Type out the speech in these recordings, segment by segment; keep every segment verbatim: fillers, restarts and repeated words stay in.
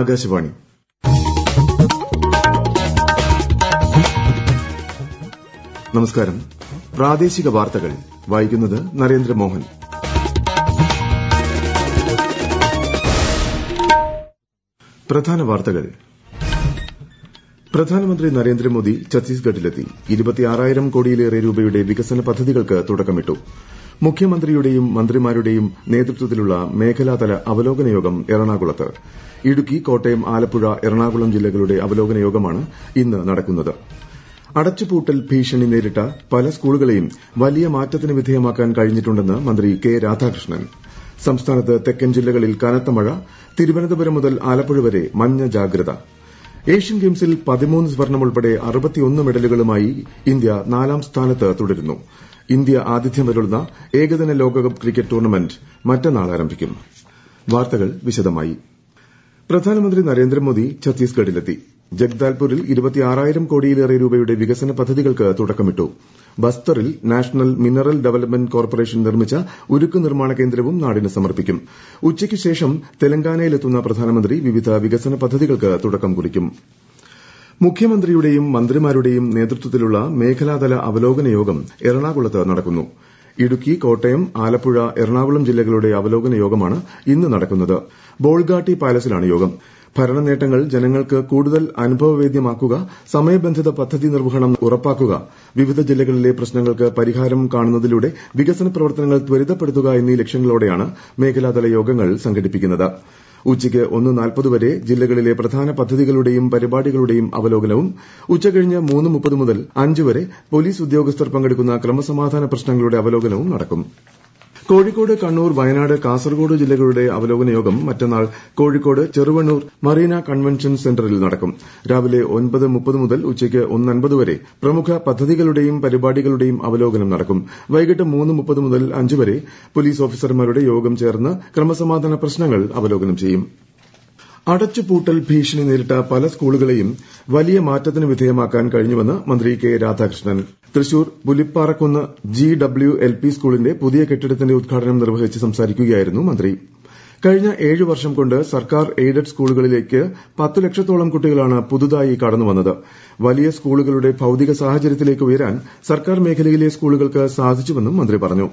ആകാശവാണി. നമസ്കാരം. പ്രാദേശിക വാർത്തകൾ വായിക്കുന്നത് നരേന്ദ്രമോഹൻ. പ്രധാന വാർത്തകൾ. പ്രധാനമന്ത്രി നരേന്ദ്രമോദി ഛത്തീസ്ഗഡിലെത്തി. ഇരുപത്തിയാറായിരം കോടിയിലേറെ രൂപയുടെ വികസന പദ്ധതികൾക്ക് തുടക്കമിട്ടു. മുഖ്യമന്ത്രിയുടെയും മന്ത്രിമാരുടെയും നേതൃത്വത്തിലുള്ള മേഖലാതല അവലോകന യോഗം എറണാകുളത്ത്. ഇടുക്കി, കോട്ടയം, ആലപ്പുഴ, എറണാകുളം ജില്ലകളുടെ അവലോകന യോഗമാണ് ഇന്ന് നടക്കുന്നത്. അടച്ചുപൂട്ടൽ ഭീഷണി നേരിട്ട പല സ്കൂളുകളെയും വലിയ മാറ്റത്തിന് വിധേയമാക്കാൻ കഴിഞ്ഞിട്ടുണ്ടെന്ന് മന്ത്രി കെ രാധാകൃഷ്ണൻ. സംസ്ഥാനത്ത് തെക്കൻ ജില്ലകളിൽ കനത്ത മഴ. തിരുവനന്തപുരം മുതൽ ആലപ്പുഴ വരെ മഞ്ഞ ജാഗ്രത. ഏഷ്യൻ ഗെയിംസിൽ പതിമൂന്ന് സ്വർണം ഉൾപ്പെടെ അറുപത്തിയൊന്ന് മെഡലുകളുമായി ഇന്ത്യ നാലാം സ്ഥാനത്ത് തുടരുന്നു. ഇന്ത്യ ആതിഥ്യമരുളുന്ന ഏകദിന ലോകകപ്പ് ക്രിക്കറ്റ് ടൂർണമെന്റ് മറ്റന്നാൾ ആരംഭിക്കും. വാർത്തകൾ വിശദമായി. പ്രധാനമന്ത്രി നരേന്ദ്രമോദി ഛത്തീസ്ഗഡിലെത്തി. ജഗ്ദാൽപൂരിൽ ഇരുപത്തിയാറായിരം കോടിയിലേറെ രൂപയുടെ വികസന പദ്ധതികൾക്ക് തുടക്കമിട്ടു. ബസ്തറിൽ നാഷണൽ മിനറൽ ഡെവലപ്മെന്റ് കോർപ്പറേഷൻ നിർമ്മിച്ച ഉരുക്ക് നിർമ്മാണ കേന്ദ്രവും നാടിന് സമർപ്പിക്കും. ഉച്ചയ്ക്ക് ശേഷം തെലങ്കാനയിലെത്തുന്ന പ്രധാനമന്ത്രി വിവിധ വികസന പദ്ധതികൾക്ക് തുടക്കം കുറിക്കും. മുഖ്യമന്ത്രിയുടെയും മന്ത്രിമാരുടെയും നേതൃത്വത്തിലുള്ള മേഖലാതല അവലോകന യോഗം എറണാകുളത്ത് നടക്കുന്നു. ഇടുക്കി, കോട്ടയം, ആലപ്പുഴ, എറണാകുളം ജില്ലകളുടെ അവലോകന യോഗമാണ് ഇന്ന് നടക്കുന്നത്. ബോൾഗാട്ടി പാലസിലാണ് യോഗം. ഭരണ നേട്ടങ്ങൾ ജനങ്ങൾക്ക് കൂടുതൽ അനുഭവവേദ്യമാക്കുക, സമയബന്ധിത പദ്ധതി നിർവ്വഹണം ഉറപ്പാക്കുക, വിവിധ ജില്ലകളിലെ പ്രശ്നങ്ങൾക്ക് പരിഹാരം കാണുന്നതിലൂടെ വികസന പ്രവർത്തനങ്ങൾ ത്വരിതപ്പെടുത്തുക എന്നീ ലക്ഷ്യങ്ങളോടെയാണ് മേഖലാതല യോഗങ്ങൾ സംഘടിപ്പിക്കുന്നത്. ഉച്ചയ്ക്ക് ഒന്ന് നാൽപ്പത് വരെ ജില്ലകളിലെ പ്രധാന പദ്ധതികളുടെയും പരിപാടികളുടെയും അവലോകനവും ഉച്ചകഴിഞ്ഞ് മൂന്ന് മുപ്പത് മുതൽ അഞ്ച് വരെ പോലീസ് ഉദ്യോഗസ്ഥർ പങ്കെടുക്കുന്ന ക്രമസമാധാന പ്രശ്നങ്ങളുടെ അവലോകനവും നടക്കും. കോഴിക്കോട്, കണ്ണൂർ, വയനാട്, കാസർഗോഡ് ജില്ലകളുടെ അവലോകന യോഗം മറ്റന്നാൾ കോഴിക്കോട് ചെറുവണ്ണൂർ മറീന കൺവെൻഷൻ സെന്ററിൽ നടക്കും. രാവിലെ ഒൻപത് മുപ്പത് മുതൽ ഉച്ചയ്ക്ക് ഒന്ന് അൻപത് വരെ പ്രമുഖ പദ്ധതികളുടെയും പരിപാടികളുടെയും അവലോകനം നടക്കും. വൈകിട്ട് മൂന്ന് മുപ്പത് മുതൽ അഞ്ച് വരെ പോലീസ് ഓഫീസർമാരുടെ യോഗം ചേർന്ന് ക്രമസമാധാന പ്രശ്നങ്ങൾ അവലോകനം ചെയ്യും. അടച്ചുപൂട്ടൽ ഭീഷണി നേരിട്ട പല സ്കൂളുകളെയും വലിയ മാറ്റത്തിന് വിധേയമാക്കാൻ കഴിഞ്ഞുവെന്ന് മന്ത്രി K Radhakrishnan. Thrissur Pulipparakkunnu G W L P സ്കൂളിന്റെ പുതിയ കെട്ടിടത്തിന്റെ ഉദ്ഘാടനം നിർവഹിച്ച് സംസാരിക്കുകയായിരുന്നു മന്ത്രി. കഴിഞ്ഞ ഏഴ് വർഷം കൊണ്ട് സർക്കാർ എയ്ഡഡ് സ്കൂളുകളിലേക്ക് പത്ത് ലക്ഷത്തോളം കുട്ടികളാണ് പുതുതായി കടന്നുവന്നത്. വലിയ സ്കൂളുകളുടെ ഭൌതിക സാഹചര്യത്തിലേക്ക് ഉയരാൻ സർക്കാർ മേഖലയിലെ സ്കൂളുകൾക്ക് സാധിച്ചുവെന്നും മന്ത്രി പറഞ്ഞു.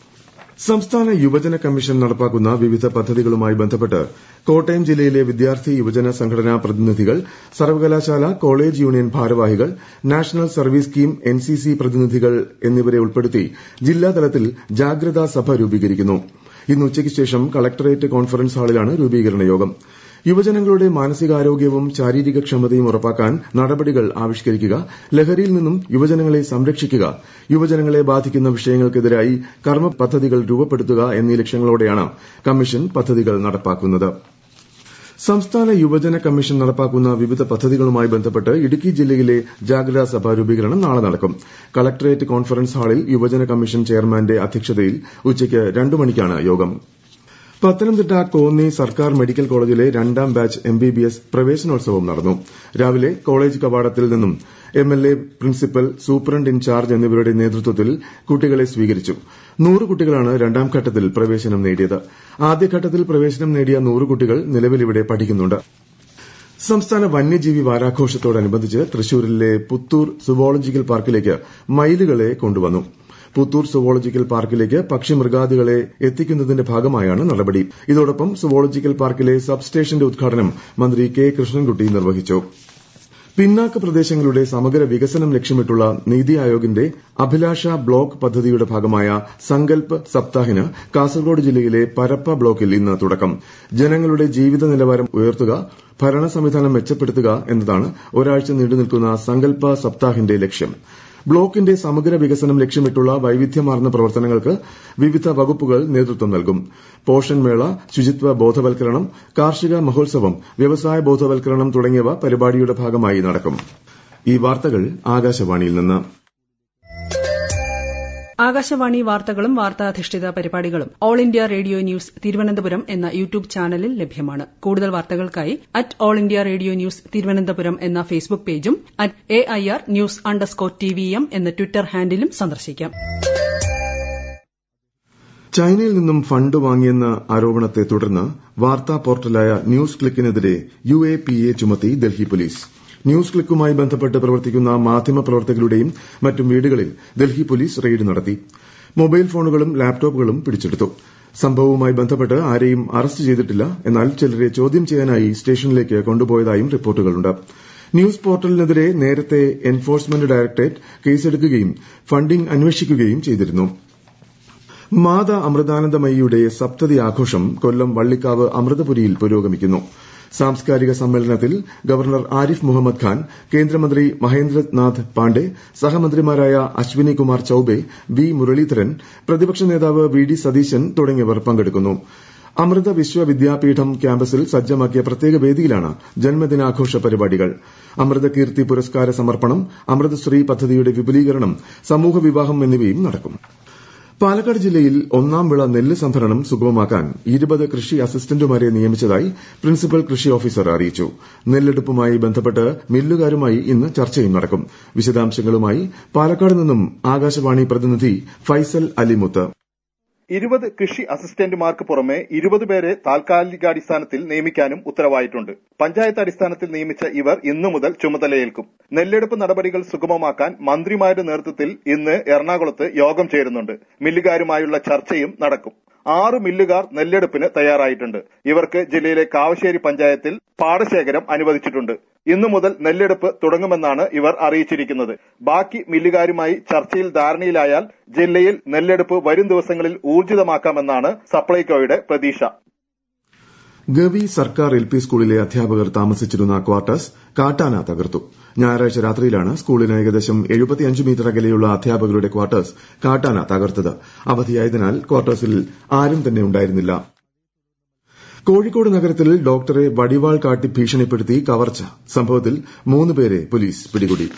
സംസ്ഥാന യുവജന കമ്മീഷൻ നടപ്പാക്കുന്ന വിവിധ പദ്ധതികളുമായി ബന്ധപ്പെട്ട് കോട്ടയം ജില്ലയിലെ വിദ്യാർത്ഥി യുവജന സംഘടനാ പ്രതിനിധികൾ, സർവകലാശാല കോളേജ് യൂണിയൻ ഭാരവാഹികൾ, National Service Scheme N C C പ്രതിനിധികൾ എന്നിവരെ ഉൾപ്പെടുത്തി ജില്ലാതലത്തിൽ ജാഗ്രതാ സഭ രൂപീകരിക്കുന്നു. ഇന്ന് ഉച്ചയ്ക്ക് ശേഷം കളക്ടറേറ്റ് കോൺഫറൻസ് ഹാളിലാണ് രൂപീകരണ യോഗം. യുവജനങ്ങളുടെ മാനസികാരോഗ്യവും ശാരീരിക ക്ഷമതയും ഉറപ്പാക്കാൻ നടപടികൾ ആവിഷ്കരിക്കുക, ലഹരിയിൽ നിന്നും യുവജനങ്ങളെ സംരക്ഷിക്കുക, യുവജനങ്ങളെ ബാധിക്കുന്ന വിഷയങ്ങൾക്കെതിരായി കർമ്മ പദ്ധതികൾ രൂപപ്പെടുത്തുക എന്നീ ലക്ഷ്യങ്ങളോടെയാണ് കമ്മീഷൻ പദ്ധതികൾ നടപ്പാക്കുന്നത്. സംസ്ഥാന യുവജന കമ്മീഷൻ നടപ്പാക്കുന്ന വിവിധ പദ്ധതികളുമായി ബന്ധപ്പെട്ട് ഇടുക്കി ജില്ലയിലെ ജാഗ്രതാ സഭ രൂപീകരണം നാളെ നടക്കും. കളക്ടറേറ്റ് കോൺഫറൻസ് ഹാളിൽ യുവജന കമ്മീഷൻ ചെയർമാന്റെ അധ്യക്ഷതയിൽ ഉച്ചയ്ക്ക് രണ്ട് മണിക്കാണ് യോഗം. പത്തനംതിട്ട കോന്നി സർക്കാർ മെഡിക്കൽ കോളേജിലെ രണ്ടാം batch M B B S പ്രവേശനോത്സവം നടന്നു. രാവിലെ കോളേജ് കവാടത്തിൽ നിന്നും M L A, principal, superintendent in charge എന്നിവരുടെ നേതൃത്വത്തിൽ കുട്ടികളെ സ്വീകരിച്ചു. നൂറ് കുട്ടികളാണ് രണ്ടാം ഘട്ടത്തിൽ പ്രവേശനം നേടിയത്. ആദ്യഘട്ടത്തിൽ പ്രവേശനം നേടിയ നൂറ് കുട്ടികൾ നിലവിൽ ഇവിടെ പഠിക്കുന്നുണ്ട്. സംസ്ഥാന വന്യജീവി വാരാഘോഷത്തോടനുബന്ധിച്ച് തൃശൂരിലെ പുത്തൂർ സുവോളജിക്കൽ പാർക്കിലേക്ക് മയിലുകളെ കൊണ്ടുവന്നു. പുത്തൂർ സുവോളജിക്കൽ പാർക്കിലേക്ക് പക്ഷിമൃഗാദികളെ എത്തിക്കുന്നതിന്റെ ഭാഗമായാണ് നടപടി. ഇതോടൊപ്പം സുവോളജിക്കൽ പാർക്കിലെ സബ് സ്റ്റേഷന്റെ ഉദ്ഘാടനം മന്ത്രി കെ കൃഷ്ണൻകുട്ടി നിർവഹിച്ചു. പിന്നാക്ക പ്രദേശങ്ങളുടെ സമഗ്ര വികസനം ലക്ഷ്യമിട്ടുള്ള നീതി ആയോഗിന്റെ അഭിലാഷ ബ്ലോക്ക് പദ്ധതിയുടെ ഭാഗമായ സങ്കൽപ് സപ്താഹിന് കാസർഗോഡ് ജില്ലയിലെ പരപ്പ ബ്ലോക്കിൽ ഇന്ന് തുടക്കം. ജനങ്ങളുടെ ജീവിത നിലവാരം ഉയർത്തുക, ഭരണ സംവിധാനം മെച്ചപ്പെടുത്തുക എന്നതാണ് ഒരാഴ്ച നീണ്ടുനിൽക്കുന്ന സങ്കൽപ സപ്താഹിന്റെ ലക്ഷ്യം. ബ്ലോക്കിന്റെ സമഗ്ര വികസനം ലക്ഷ്യമിട്ടുള്ള വൈവിധ്യമാർന്ന പ്രവർത്തനങ്ങൾക്ക് വിവിധ വകുപ്പുകൾ നേതൃത്വം നൽകും. പോഷൺ മേള, ശുചിത്വ ബോധവൽക്കരണം, കാർഷിക മഹോത്സവം, വ്യവസായ ബോധവൽക്കരണം തുടങ്ങിയവ പരിപാടിയുടെ ഭാഗമായി നടക്കും. ഈ വാർത്തകൾ ആകാശവാണിയിൽ നിന്ന്. ആകാശവാണി വാർത്തകളും വാർത്താധിഷ്ഠിത പരിപാടികളും All India Radio News Thiruvananthapuram എന്ന യൂട്യൂബ് ചാനലിൽ ലഭ്യമാണ്. കൂടുതൽ വാർത്തകൾക്കായി at All India Radio News Thiruvananthapuram എന്ന ഫേസ്ബുക്ക് പേജും at A I R news underscore T V M എന്ന ട്വിറ്റർ ഹാൻഡിലും സന്ദർശിക്കാം. ചൈനയിൽ നിന്നും ഫണ്ട് വാങ്ങിയെന്ന ആരോപണത്തെ തുടർന്ന് വാർത്താ പോർട്ടലായ ന്യൂസ് ക്ലിക്കിനെതിരെ യു എ പി എ ചുമത്തി ഡൽഹി പോലീസ്. ന്യൂസ് ക്ലിക്കുമായി ബന്ധപ്പെട്ട് പ്രവർത്തിക്കുന്ന മാധ്യമ പ്രവർത്തകരുടെയും മറ്റും വീടുകളിൽ ഡൽഹി പോലീസ് റെയ്ഡ് നടത്തി. മൊബൈൽ ഫോണുകളും ലാപ്ടോപ്പുകളും പിടിച്ചെടുത്തു. സംഭവവുമായി ബന്ധപ്പെട്ട് ആരെയും അറസ്റ്റ് ചെയ്തിട്ടില്ല. എന്നാൽ ചിലരെ ചോദ്യം ചെയ്യാനായി സ്റ്റേഷനിലേക്ക് കൊണ്ടുപോയതായും റിപ്പോർട്ടുകളുണ്ട്. ന്യൂസ് പോർട്ടലിനെതിരെ നേരത്തെ എൻഫോഴ്സ്മെന്റ് ഡയറക്ടറേറ്റ് കേസെടുക്കുകയും ഫണ്ടിംഗ് അന്വേഷിക്കുകയും ചെയ്തിരുന്നു. മാതാ അമൃതാനന്ദമയിയുടെ സപ്തതി ആഘോഷം കൊല്ലം വള്ളിക്കാവ് അമൃതപുരിയിൽ പുരോഗമിക്കുന്നു. സാംസ്കാരിക സമ്മേളനത്തിൽ ഗവർണർ ആരിഫ് മുഹമ്മദ് ഖാൻ, കേന്ദ്രമന്ത്രി മഹേന്ദ്രനാഥ് പാണ്ഡെ, സഹമന്ത്രിമാരായ അശ്വിനി കുമാർ ചൌബെ, വി മുരളീധരൻ, പ്രതിപക്ഷ നേതാവ് വി ഡി സതീശൻ തുടങ്ങിയവർ പങ്കെടുക്കുന്നു. അമൃത വിശ്വവിദ്യാപീഠം ക്യാമ്പസിൽ സജ്ജമാക്കിയ പ്രത്യേക വേദിയിലാണ് ജന്മദിനാഘോഷ പരിപാടികൾ. അമൃത കീർത്തി പുരസ്കാര സമർപ്പണം, അമൃതശ്രീ പദ്ധതിയുടെ വിപുലീകരണം, സമൂഹ വിവാഹം എന്നിവയും നടക്കും. പാലക്കാട് ജില്ലയിൽ ഒന്നാം വിള നെല്ല് സംഭരണം സുഗമമാക്കാൻ ഇരുപത് കൃഷി അസിസ്റ്റന്റുമാരെ നിയമിച്ചതായി പ്രിൻസിപ്പൽ കൃഷി ഓഫീസർ അറിയിച്ചു. നെല്ലെടുപ്പുമായി ബന്ധപ്പെട്ട് മില്ലുകാരുമായി ഇന്ന് ചർച്ചയും നടക്കും. വിശദാംശങ്ങളുമായി പാലക്കാട് നിന്നും ആകാശവാണി പ്രതിനിധി ഫൈസൽ അലിമുത്ത്. ഇരുപത് കൃഷി അസിസ്റ്റന്റുമാർക്ക് പുറമെ ഇരുപത് പേരെ താൽക്കാലികാടിസ്ഥാനത്തിൽ നിയമിക്കാനും ഉത്തരവായിട്ടുണ്ട്. പഞ്ചായത്ത് അടിസ്ഥാനത്തിൽ നിയമിച്ച ഇവർ ഇന്നു മുതൽ ചുമതലയേൽക്കും. നെല്ലെടുപ്പ് നടപടികൾ സുഗമമാക്കാൻ മന്ത്രിമാരുടെ നേതൃത്വത്തിൽ ഇന്ന് എറണാകുളത്ത് യോഗം ചേരുന്നുണ്ട്. മില്ലുകാരുമായുള്ള ചർച്ചയും നടക്കും. ആറ് മില്ലുകാർ നെല്ലെടുപ്പിന് തയ്യാറായിട്ടുണ്ട്. ഇവർക്ക് ജില്ലയിലെ കാവശ്ശേരി പഞ്ചായത്തിൽ പാടശേഖരം അനുവദിച്ചിട്ടുണ്ട്. ഇന്നു മുതൽ നെല്ലെടുപ്പ് തുടങ്ങുമെന്നാണ് ഇവർ അറിയിച്ചിരിക്കുന്നത്. ബാക്കി മില്ലുകാരുമായി ചർച്ചയിൽ ധാരണയിലായാൽ ജില്ലയിൽ നെല്ലെടുപ്പ് വരും ദിവസങ്ങളിൽ ഊർജിതമാക്കാമെന്നാണ് സപ്ലൈകോയുടെ പ്രതീക്ഷ. ഗവി സർക്കാർ എൽ പി സ്കൂളിലെ അധ്യാപകർ താമസിച്ചിരുന്ന ക്വാർട്ടേഴ്സ് കാട്ടാന തകർത്തു. ഞായറാഴ്ച രാത്രിയിലാണ് സ്കൂളിന് ഏകദേശം എഴുപത്തിയഞ്ച് മീറ്റർ അകലെയുള്ള അധ്യാപകരുടെ ക്വാർട്ടേഴ്സ് കാട്ടാന തകർത്തത്. അവധിയായതിനാൽ ക്വാർട്ടേഴ്സിൽ ആരും തന്നെ ഉണ്ടായിരുന്നില്ല. കോഴിക്കോട് നഗരത്തിൽ ഡോക്ടറെ വടിവാൾ കാട്ടി ഭീഷണിപ്പെടുത്തി കവർച്ച സംഭവത്തിൽ മൂന്ന് പേരെ പോലീസ് പിടികൂടി.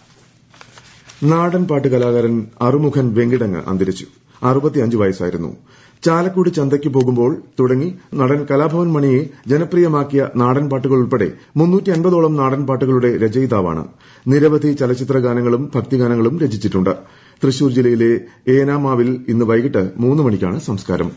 നാടൻ പാട്ട് കലാകാരൻ അറുമുഖൻ വെങ്കിടങ്ങ് അന്തരിച്ചു. അറുപത്തിയഞ്ച് വയസ്സായിരുന്നു. ചാലക്കുടി ചന്തയ്ക്ക് പോകുമ്പോൾ തുടങ്ങി നടൻ കലാഭവൻ മണിയെ ജനപ്രിയമാക്കിയ നാടൻ പാട്ടുകൾ ഉൾപ്പെടെ മുന്നൂറ്റി അൻപതോളം നാടൻ പാട്ടുകളുടെ രചയിതാവാണ്. നിരവധി ചലച്ചിത്ര ഗാനങ്ങളും ഭക്തിഗാനങ്ങളും രചിച്ചിട്ടുണ്ട്. തൃശൂർ ജില്ലയിലെ ഏനാമാവിൽ ഇന്ന് വൈകിട്ട് മൂന്ന് മണിക്കാണ് സംസ്കാരം.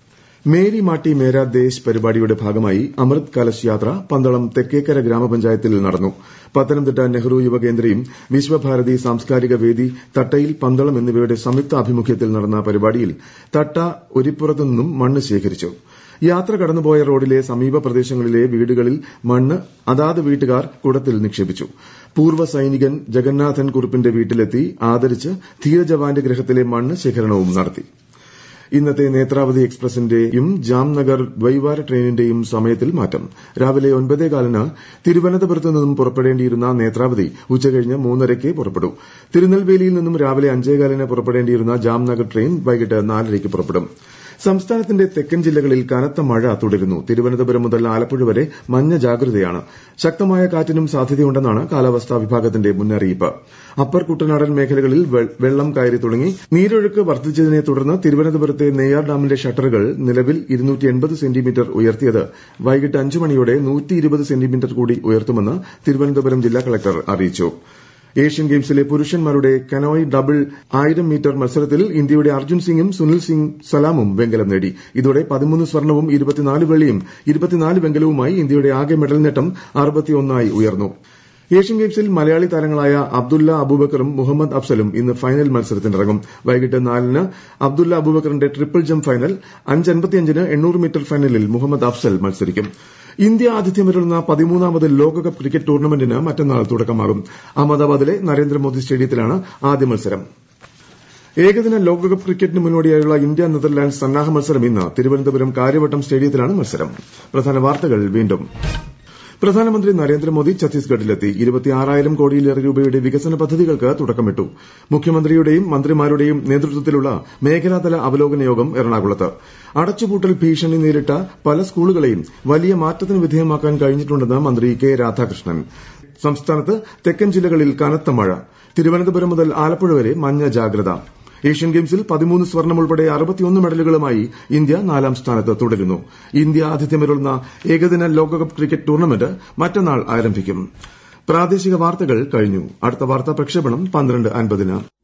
മേരി മാട്ടി മേരാ ദേശ് പരിപാടിയുടെ ഭാഗമായി അമൃത് കലശ് യാത്ര പന്തളം തെക്കേക്കര ഗ്രാമപഞ്ചായത്തിൽ നടന്നു. പത്തനംതിട്ട നെഹ്റു യുവകേന്ദ്രയും വിശ്വഭാരതി സാംസ്കാരിക വേദി തട്ടയിൽ പന്തളം എന്നിവയുടെ സംയുക്ത ആഭിമുഖ്യത്തിൽ നടന്ന പരിപാടിയിൽ തട്ട ഒരിപ്പുറത്തു നിന്നും മണ്ണ് ശേഖരിച്ചു. യാത്ര കടന്നുപോയ റോഡിലെ സമീപ പ്രദേശങ്ങളിലെ വീടുകളിൽ മണ്ണ് അതാത് വീട്ടുകാർ കുടത്തിൽ നിക്ഷേപിച്ചു. പൂർവ്വ സൈനികൻ ജഗന്നാഥൻ കുറുപ്പിന്റെ വീട്ടിലെത്തി ആദരിച്ച് ധീരജവാന്റെ ഗൃഹത്തിലെ മണ്ണ് ശേഖരണവും നടത്തി. ഇന്നത്തെ നേത്രാവതി എക്സ്പ്രസിന്റെയും ജാംനഗർ ദ്വൈവാര ട്രെയിനിന്റെയും സമയത്തിൽ മാറ്റം. രാവിലെ ഒൻപതേകാലിന് തിരുവനന്തപുരത്ത് നിന്നും പുറപ്പെടേണ്ടിയിരുന്ന നേത്രാവതി ഉച്ചകഴിഞ്ഞ് മൂന്നരയ്ക്ക് പുറപ്പെടും. തിരുനെൽവേലിയിൽ നിന്നും രാവിലെ അഞ്ചേകാലിന് പുറപ്പെടേണ്ടിയിരുന്ന ജാംനഗർ ട്രെയിൻ വൈകിട്ട് നാലരയ്ക്ക് പുറപ്പെടും. സംസ്ഥാനത്തിന്റെ തെക്കൻ ജില്ലകളിൽ കനത്ത മഴ തുടരുന്നു. തിരുവനന്തപുരം മുതൽ ആലപ്പുഴ വരെ മഞ്ഞ ജാഗ്രതയാണ്. ശക്തമായ കാറ്റിനും സാധ്യതയുണ്ടെന്നാണ് കാലാവസ്ഥാ വിഭാഗത്തിന്റെ മുന്നറിയിപ്പ്. അപ്പർ കുട്ടനാടൻ മേഖലകളിൽ വെള്ളം കയറി തുടങ്ങി. നീരൊഴുക്ക് വർദ്ധിച്ചതിനെ തുടർന്ന് തിരുവനന്തപുരത്തെ നെയ്യാർ ഡാമിന്റെ ഷട്ടറുകൾ നിലവിൽ ഇരുന്നൂറ്റി എൺപത് സെന്റിമീറ്റർ ഉയർത്തിയത് വൈകിട്ട് അഞ്ച് മണിയോടെ നൂറ്റി ഇരുപത് സെന്റിമീറ്റർ കൂടി ഉയർത്തുമെന്ന് തിരുവനന്തപുരം ജില്ലാ കളക്ടർ അറിയിച്ചു. ഏഷ്യൻ ഗെയിംസിലെ പുരുഷന്മാരുടെ കനോയ് ഡബിൾ ആയിരം മീറ്റർ മത്സരത്തിൽ ഇന്ത്യയുടെ അർജുൻ സിംഗും സുനിൽ സിംഗ് സലാമും വെങ്കലം നേടി. ഇതോടെ പതിമൂന്ന് സ്വർണവും ഇരുപത്തിനാല് വെള്ളിയും ഇരുപത്തിനാല് വെങ്കലവുമായി ഇന്ത്യയുടെ ആകെ മെഡൽ നേട്ടം അറുപത്തിയൊന്നായി ഉയർന്നു. ഏഷ്യൻ ഗെയിംസിൽ മലയാളി താരങ്ങളായ അബ്ദുല്ല അബൂബക്കറും മുഹമ്മദ് അഫ്സലും ഇന്ന് ഫൈനൽ മത്സരത്തിനിറങ്ങും. വൈകിട്ട് നാലിന് അബ്ദുല്ല അബൂബക്കറിന്റെ ട്രിപ്പിൾ ജംപ് ഫൈനൽ, അഞ്ചൻപത്തിയഞ്ചിന് എണ്ണൂറ് മീറ്റർ ഫൈനലിൽ മുഹമ്മദ് അഫ്സൽ മത്സരിക്കും. ഇന്ത്യ ആതിഥ്യമരുളുന്ന പതിമൂന്നാമത് ലോകകപ്പ് ക്രിക്കറ്റ് ടൂർണമെന്റിന് മറ്റന്നാൾ തുടക്കമാകും. അഹമ്മദാബാദിലെ നരേന്ദ്രമോദി സ്റ്റേഡിയത്തിലാണ് ആദ്യ മത്സരം. ഏകദിന ലോകകപ്പ് ക്രിക്കറ്റിന് മുന്നോടിയായുള്ള ഇന്ത്യ നെതർലാൻഡ്സ് സന്നാഹ മത്സരം ഇന്ന് തിരുവനന്തപുരം കാര്യവട്ടം സ്റ്റേഡിയത്തിലാണ് മത്സരം. പ്രധാന വാർത്തകൾ വീണ്ടും. പ്രധാനമന്ത്രി നരേന്ദ്രമോദി ഛത്തീസ്ഗഡിലെത്തി. ഇരുപത്തിയാറായിരം കോടിയിലേറെ രൂപയുടെ വികസന പദ്ധതികൾക്ക് തുടക്കമിട്ടു. മുഖ്യമന്ത്രിയുടെയും മന്ത്രിമാരുടെയും നേതൃത്വത്തിലുള്ള മേഖലാതല അവലോകന യോഗം എറണാകുളത്ത്. അടച്ചുപൂട്ടൽ ഭീഷണി നേരിട്ട പല സ്കൂളുകളെയും വലിയ മാറ്റത്തിന് വിധേയമാക്കാൻ കഴിഞ്ഞിട്ടുണ്ടെന്ന് മന്ത്രി കെ രാധാകൃഷ്ണൻ. സംസ്ഥാനത്ത് തെക്കൻ ജില്ലകളിൽ കനത്ത മഴ. തിരുവനന്തപുരം മുതൽ ആലപ്പുഴ വരെ മഞ്ഞ ജാഗ്രത. ഏഷ്യൻ ഗെയിംസിൽ പതിമൂന്ന് സ്വർണം ഉൾപ്പെടെ അറുപത്തിയൊന്ന് മെഡലുകളുമായി ഇന്ത്യ നാലാം സ്ഥാനത്ത് തുടരുന്നു. ഇന്ത്യ ആതിഥ്യമരുളുന്ന ഏകദിന ലോകകപ്പ് ക്രിക്കറ്റ് ടൂർണമെന്റ് മറ്റന്നാൾ ആരംഭിക്കും. പ്രാദേശിക വാർത്തകൾ കഴിഞ്ഞു. അടുത്ത വാർത്താ പ്രക്ഷേപണം പന്ത്രണ്ട് അൻപതിന്.